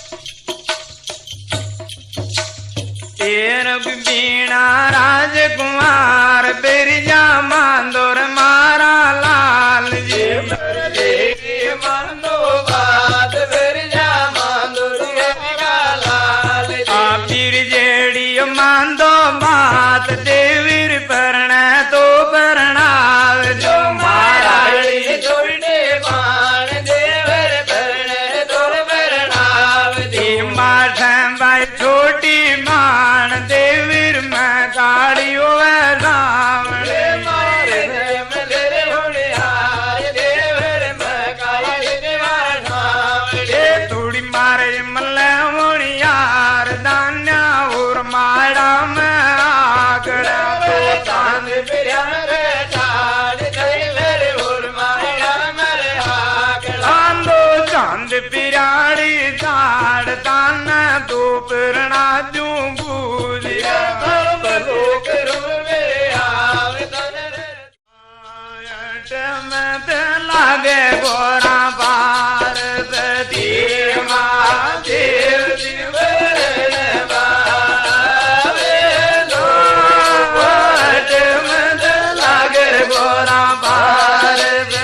बीणा राजकुमार बिरजा मांदोर मारा लाल जी मानो बात बिरजा मांदोर मारा लाल पीर जेड़ी मांदो बात देवीर परण तो परणाव जो महाराणी छोड़ने बाण देवर परण तो परणाव दी माठ भाई छोटी मान देवीर में कालियो रावण मारे मलेरे होने हार देवर में काली देवर थोड़ी मारे मल्ले होनी यार दान्या और माड़ा में आगड़ चांद प्यार चाल देवर और माया मरे हाकड़ आंदो चांद पिराड़ी झाड़ तान दो पिरणा जू बूझिया लोक मेरे हाव में लागे गोरा पार देव माँ देव लागे गोरा पार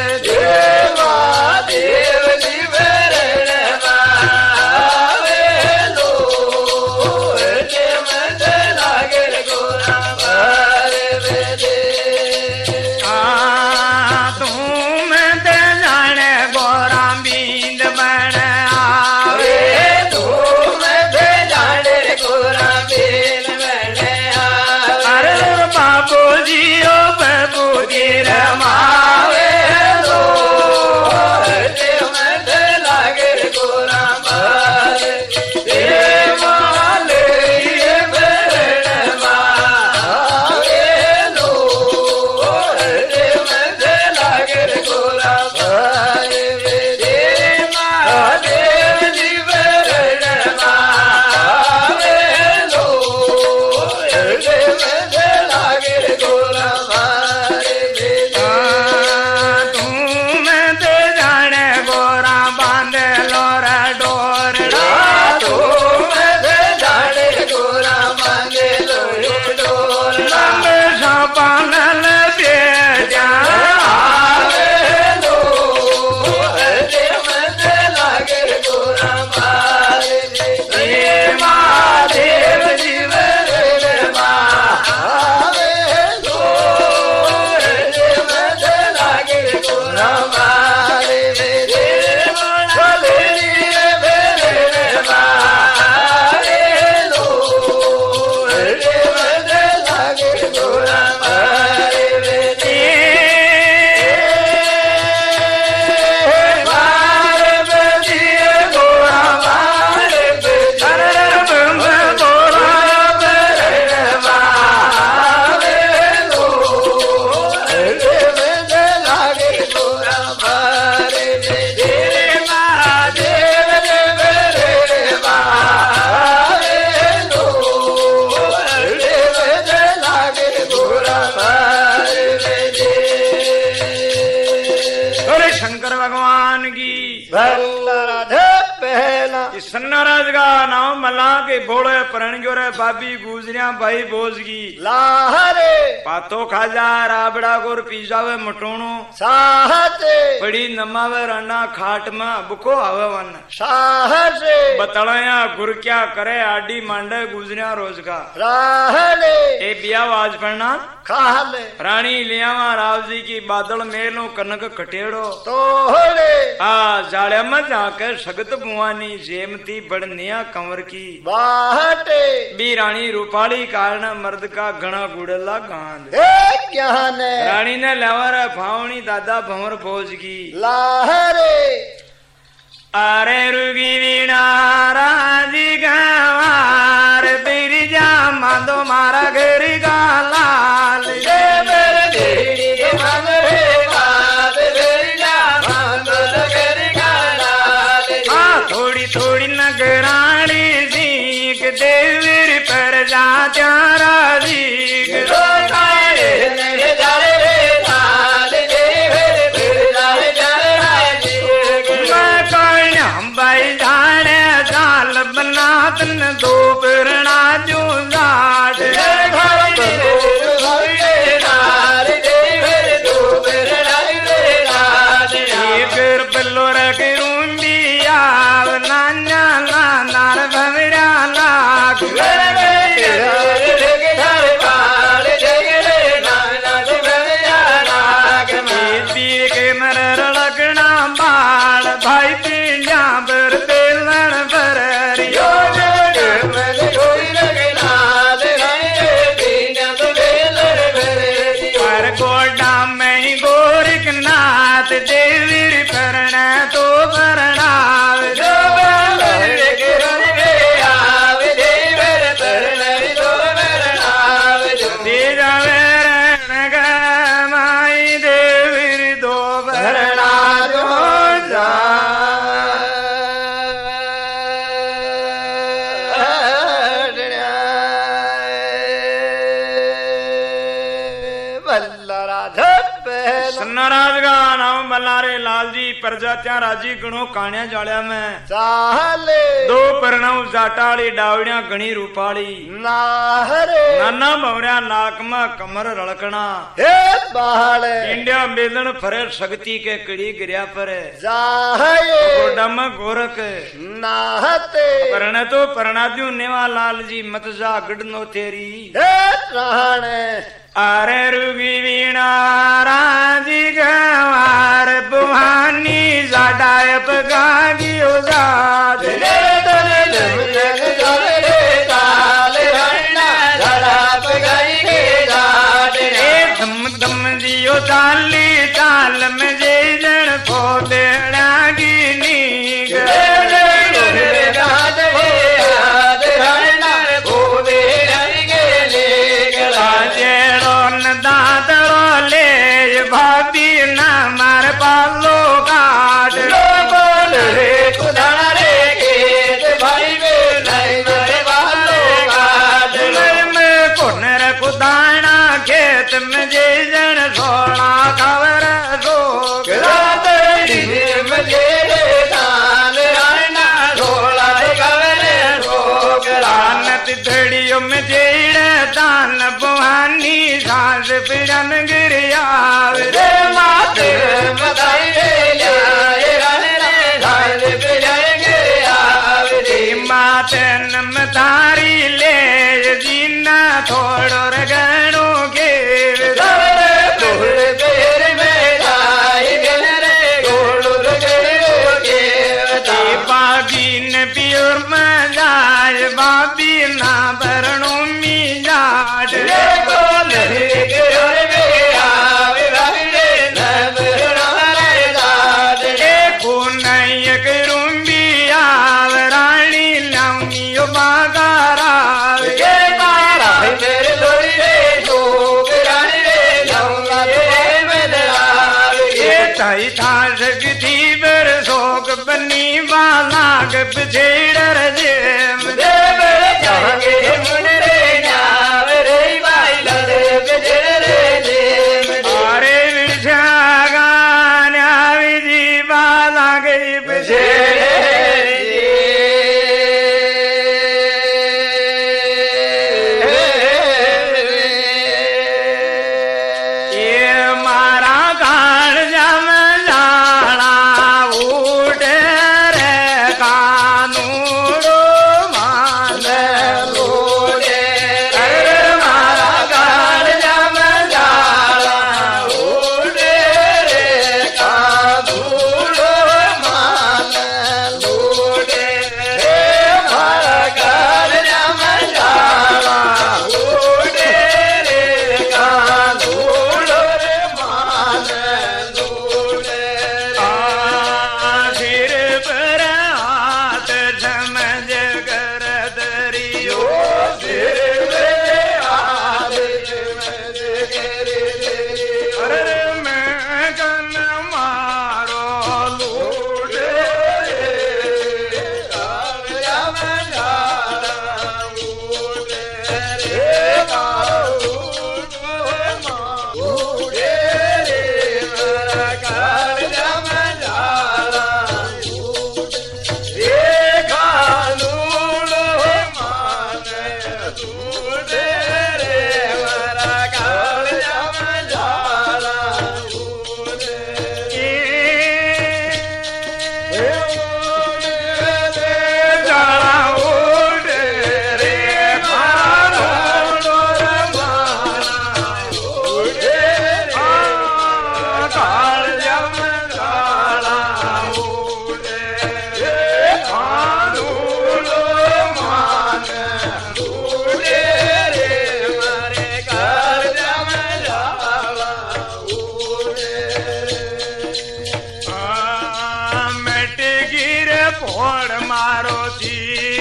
सन्नाराज का नाम मला के बोले परणग्यो रे बाबी गुजरिया भाई बोजगी लाहरे पातो खाजा राबड़ा गोर पीजावे मटोणो साहते बड़ी नमावे राना खाट में बुको आवे वन साहसे बतलाया गुर क्या करे आडी मांडे गुजरिया रोज का राहले ए बिया वाज पड़ना खाले रानी लियावा राव जी की बादल मेलो कनक कटेड़ो तोहरे जाड़े में जाकर सगत बुआनी जेमती बड़निया कंवर की बाहटे बी रानी रूपाली कारण मर्द का घना गुड़ला गांध क्या ने रानी ने लेवर फावनी दादा भंवर भोज की लाहरे अरे रुगी वीणा राजी गंवार बिरजा मांदो मारा घर का लाल थोड़ी थोड़ी नगरानी सीख देवीर पर जा त्यारा सीख भाई जाने साल तन दो परना जो जाट एक बल्लो रखूं दिया नाना नानार भवरा लाख के मर लगना बाल भाई पिंजा बर बेलन पर गोडा में गोरख नाथ देवी परण तो परणा माई देवी दो भरणा राज का नाम बल्लारे लाल जी प्रजात्या राजी गणो काण्या जालिया में चाले दो परणाऊ जाटाली डावड़िया गणी रूपाली नाहरे नाना भवरिया नाक में कमर रड़कना हे बाहले इंडिया बेलन फरे शक्ति के कड़ी गिरिया पर जाहे गोडा में गोरख नाहते परण तो परणाद्यू नेवा लाल जी मत जा गढ़नो तेरी हे रहने अरे रुगी वीणा राजी गवार बुहानी जाडाय पगागी उजाद धम धम जियो ताली ताल में जय जन को देना गिनी दादरो ले भाभी ना मार पालो काट रे कुदारे के भाई में कोनर कुदाना खेत में जे जन सोना खबर सो धड़ियों में जेड़ दान बुहानी सांस पिरन गिरिया रे माते बधाई माते नम तारी ले जीना थोड़ो गणो के पियोर में जाए बाबी ना भरणो मी जाट को नय करूंगी आवराणी लाऊंगी बागारा था सकती बर शोक बनी बालाग पिछेड़ जेम अरे विषागा जी बालाग कानू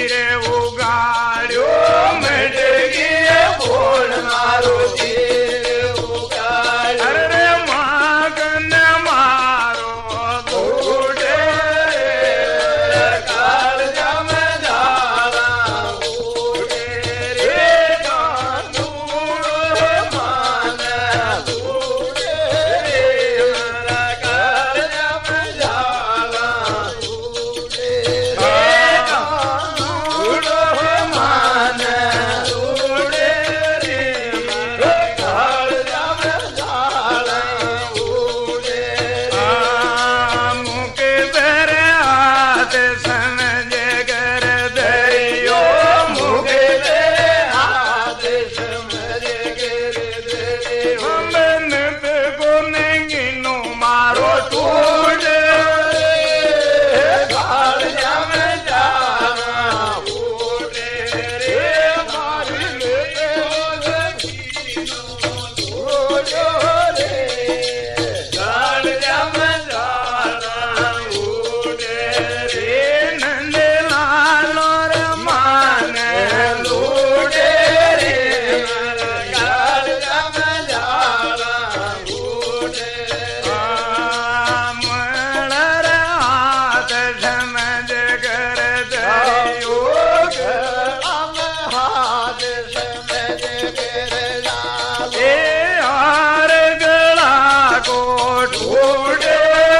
રે ઉગાડ્યો મટકી બોલ મારો જીવ ઉગાડ્યો. અરે માગન મારો બુડે કાળજામાં ઝાલા ઉડે રે કાનુડો માન ઉડે રે મારા કાળજામાં ઝાલા ઉડે રે કાનુડો માન ઉડે રે મારા કાળજામાં ઝાલા ઉડે રે. મુક દર હાથ સમજ કર દરિયો મુક બંધ કોને ગીનો મારો ટૂટ નંદલાલો રમાન લૂટે રે મળર હાથ સમજ કર દરિયો એ હાર ગળા કોટ ઉડે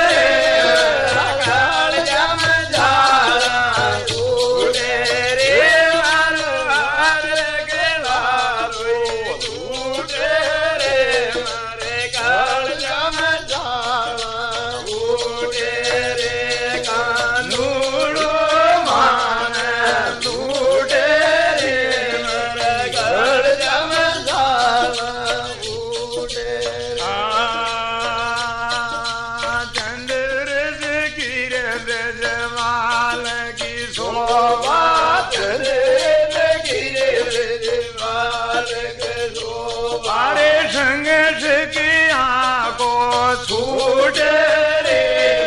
કાનુડો માન લૂટે રે ચંદ્ર કિરણ જવાલ કી શોભા મારે સંઘર્ષ કી આંખો છૂટ રે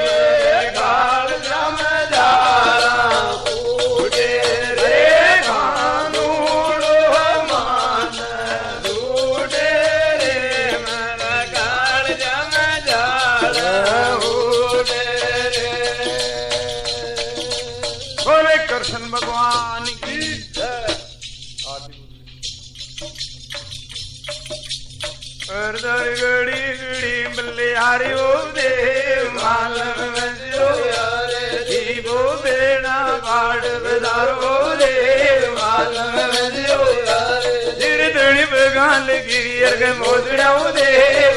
રે કાનુડો માન લૂટે રે મારા કાળજામાં ઝાલા ઉડે રે. બોલે કૃષ્ણ ભગવાન કી અરદર ગડી ગડી બલ્લે હાર્યો દેવ માલમ વજ્યો જીવો બેડા પાડ વધારો દેવ માલમ વજ્યો ધીરે ધણી બગાલ ગીરી અર્ગ મોજડાઓ દેવ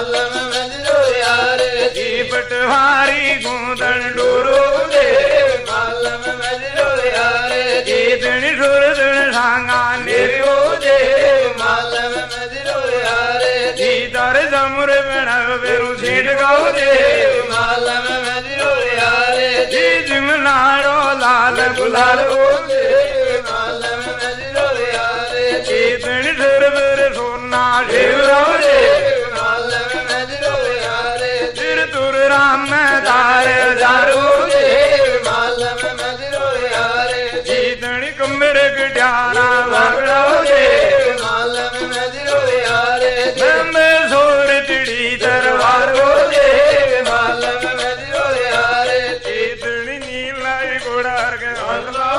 જી પટવારી ગૂંદણ ડોરો દેવ જી ધણી ઢોર ધણ સાંગા નેર્યો દેવ જી તારે જમુર બણાવ બેરું છેડ ગાવ દેવ જી જીમનારો લાલ ગુલાલો જી ધણી ઢોર બેર સોના શેવરાવ દેવ ધીર તુર રામ તારે દારો જી ધણી કમર ગઢ્યાના વાગડાવ દેવ મેં સોર તીડી દરવારો દેવ ચેતણી નીલાઈ ગોડાર કે વાગડાવ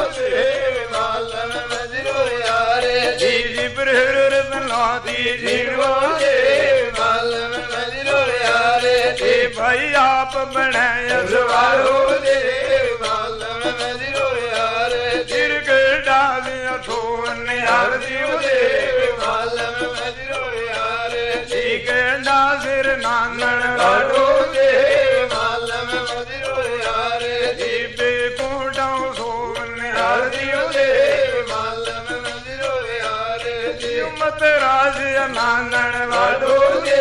જી જી પર રતનાથી જીણવો જી ભાઈ આપ બનાય સવારો ધીર કે ડાલિયા છોને આરતીઓ દેવ જી કે ડાસિર નાનણ વાડો જી પે કોટાઉ સોને આરતીઓ જી મત રાજ નાનણ વાડો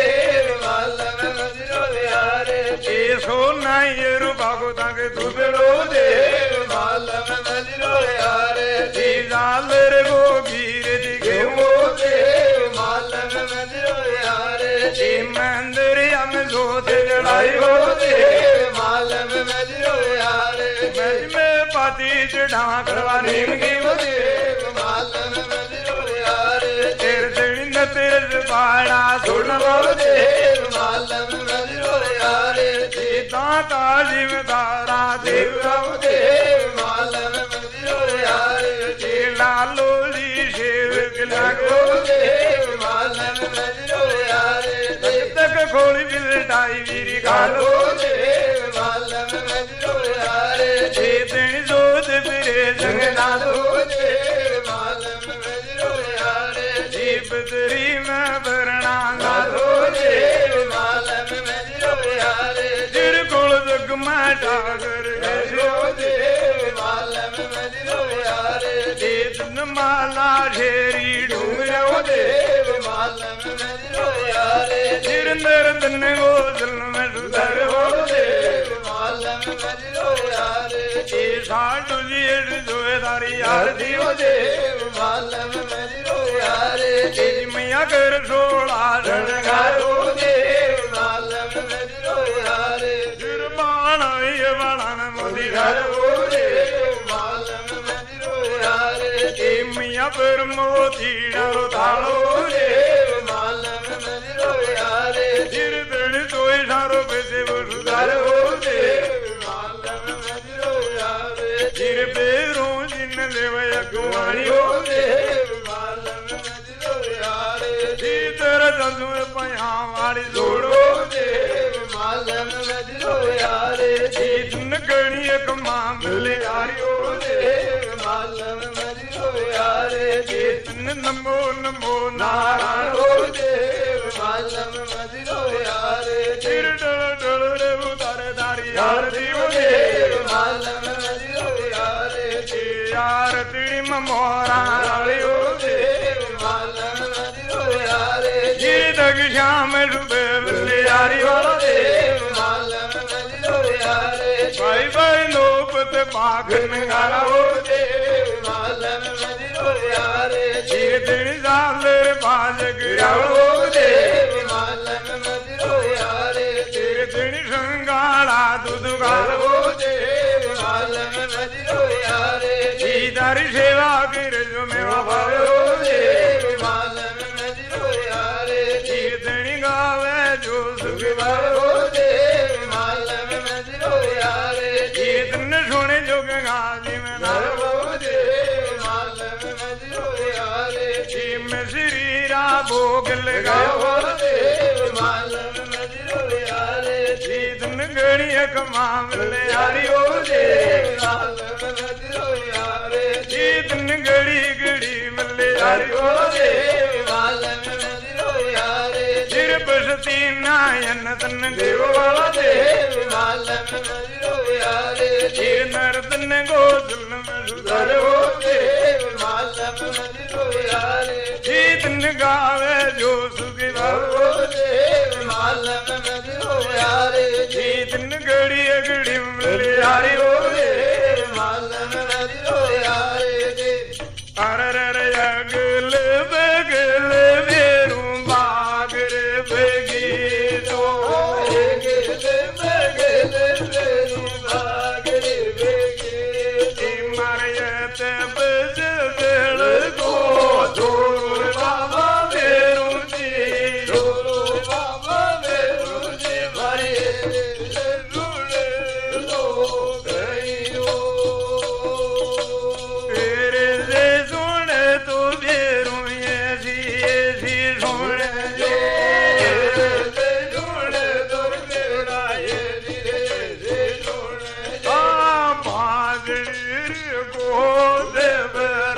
એ સોના યરુ ભાગો તાકે દુબળો દેવ જી જાલર ગો ગીર દિગેવો જી મંદિર અમ જોત જડાયો મેં पाती चढ़ावा करवा नीम की देव मालन मजरो यारे तेरे तेरी न तेरे बाड़ा सुन देव मालन मजरो यारे सीता का जिम्मेदारा देव देव मालन मजरो यारे लालो जी सेवक लगो देव मालन मजरो यारे तक खोली बिलटाई वीरी खालो देव मालन मजरो यारे तेरी जोत फिरे संगना दो देव मालन मजरो यारे दीप तेरी में भरना गा दो देव मालन मजरो यारे तेरे कोल जग माटा कर देव मालन मजरो यारे चेतन माला शेरी डूंगरो देव मालन मजरो यारे चिर नरदन गोसल में सुधर हो देव मालन मजरो यारे साडू जी जोदारी आरती हो देव मालन मजरो यारे तेरी मैया कर सोला रणगारो देव मालन मजरो यारे बाणा ये बाणा मोदी घर देव मालन मजरो यारे मैया पर मोती डालो थालो देव मालन मजरो यारे चिर दड़ तो सारो पैसे वो सुधार हो देव मालन मजरो यारे चिर पेरों जिन लेवया कुमारी हो देव मालन मजरो यारे तेरा चंदू पया वाली जोड़ो देव मालन मजरो यारे चीतन गणी एक मामले यारी हो देव मालन मजरो यारे चेतन नमो नमो नारायण नारायण हो देव मालन मजरो यारे चिर डल डल रे उतारे दारी आरती हो देव मालन मजरो यारे यार तिड़ी मोरा राली हो देव मालन मजरो यारे चिर तक श्याम सुबह बल्ले यारी हो देव मालन मजरो यारे भाई भाई नोपत पाख नगारा हो देव मालन मजरो यारे चिर तिड़ी सालर बाज गिराओ देव मालन मजरो यारे चिर तिड़ी संगाला दूध गालो देव मालन मजरो यारे सीतारी सेवा कर जो मेवा भालो देव मालन मजरो यारे कीर्तनी गावे जो सुख हो देव मालन मजरो यारे कीर्तन सुने जो गाजी में नारो देव मालन मजरो यारे में श्री रा भोग लगाओ देव मालन मजरो यारे कीर्तन गणी मामले यारी हो देव मालन मजरो यारे कीर्तन गड़ी गड़ी मल्ले यारी हो देव मालन मजरो यारे चिर बसती नायन तन देव वाला देव मालन मजरो यारे चिर नर्तन गोदल में सुधर हो देव मालन मजरो यारे कीर्तन गावे जो सुखी भाव देव मालन मजरो यारे कीर्तन गड़ी गड़ी मल्ले यारी हो देव मालन मजरो यारे अरर अगल बगल बेरू बागर बगीचो मरियत बज दल को जोर बाबा बेरू जी तेरे से सुन तो बेरू ऐसी ऐसी सुन बादल को देव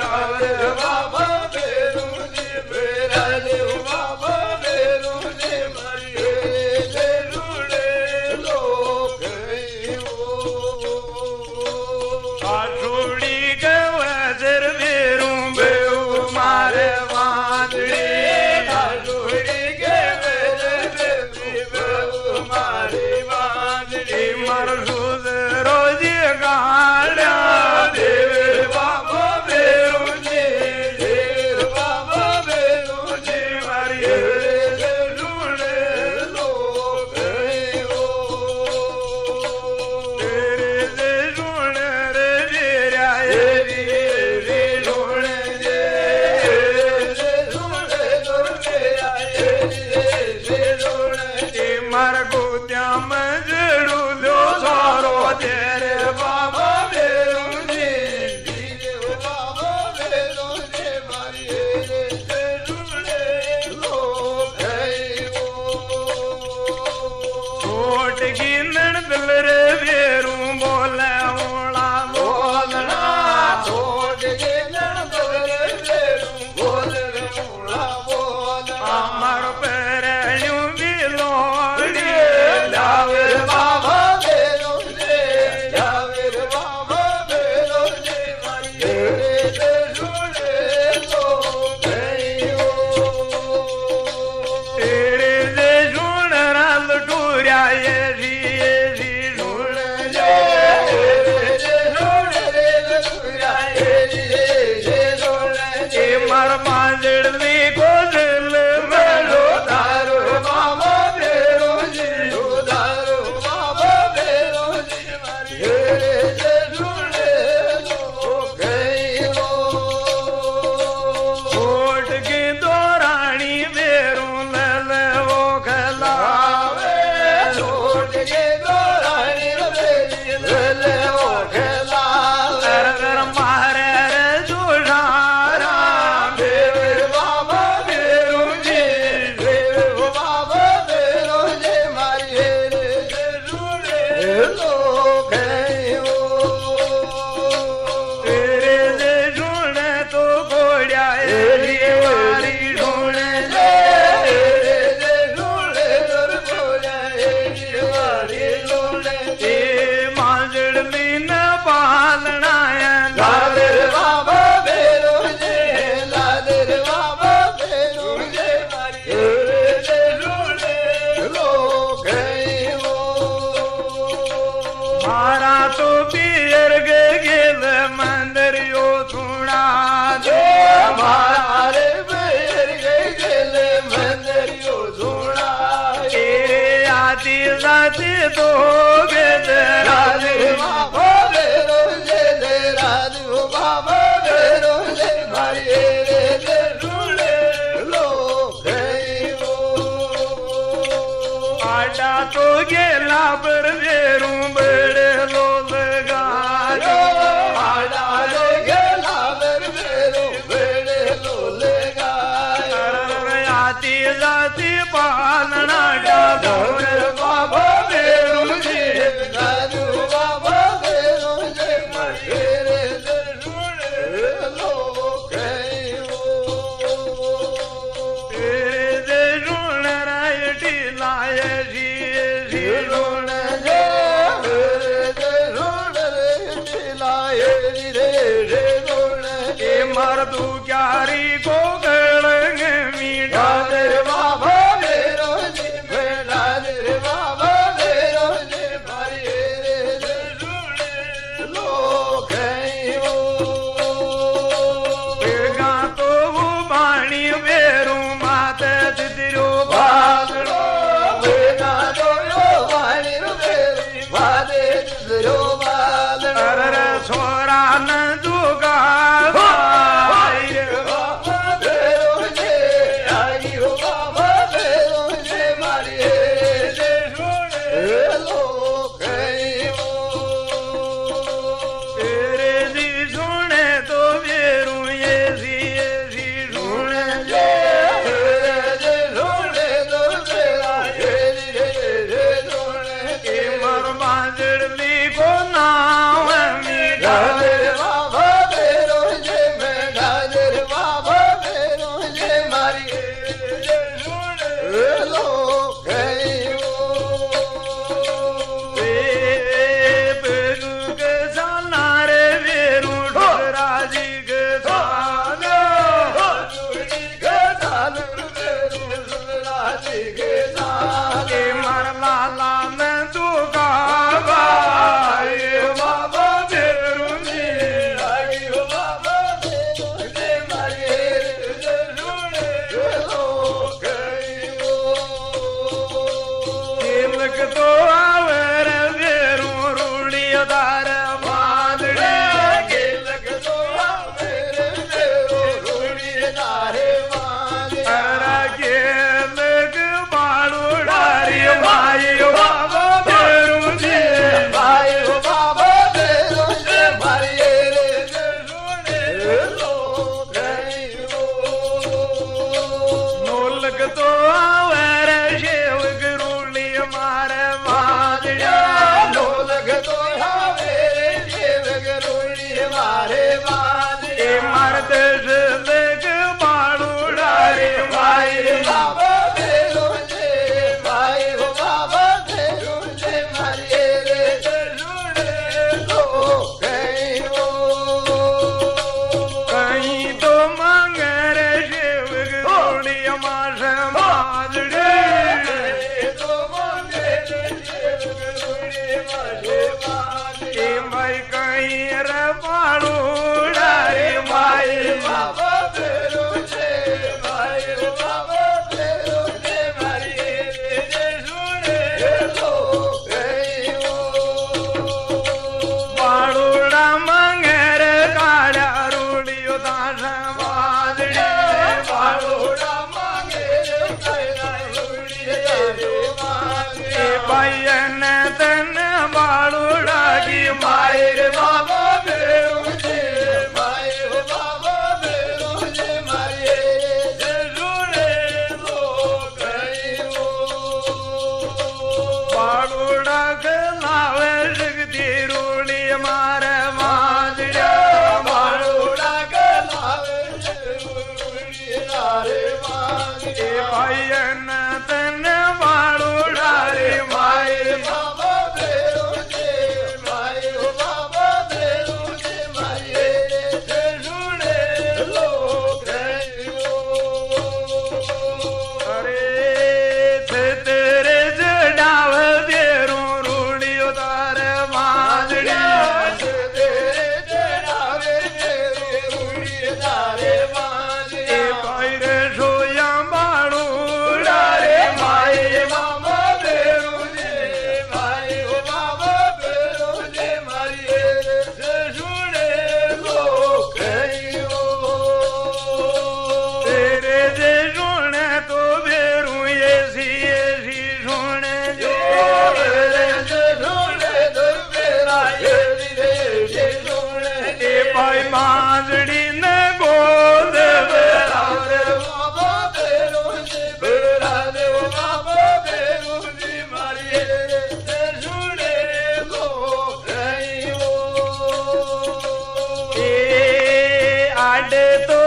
तो गे राधे बाबा मेरो जय राधे बाबा मेरो जय मारी रे ढूंढे लो गई वो आडा तो गेला पर वेरू बड़े लो लगा आड़ा रे गेला मेरो बेड़े लो लगा आती जाती पालना डादौर बाबा मेरो जय राधे बाबा मेरो जय मारी रे ढूंढे लो गई वो तेरे ढूंढ रायटी लाए जी ढूंढ रे ढूंढ रे मिलाए रे ढूंढ के मर तू क्यारी को गड़ंग मीठा राधे बाबा मेरो जी राधे बाबा मेरो जी भाई रे ढूंढे लो गई वो गा तो वो बाणी बेरू मात तिरो बादलो बेना दो वाणी रे वादे रो बादलो अर छोरा न दुगा लाडे तो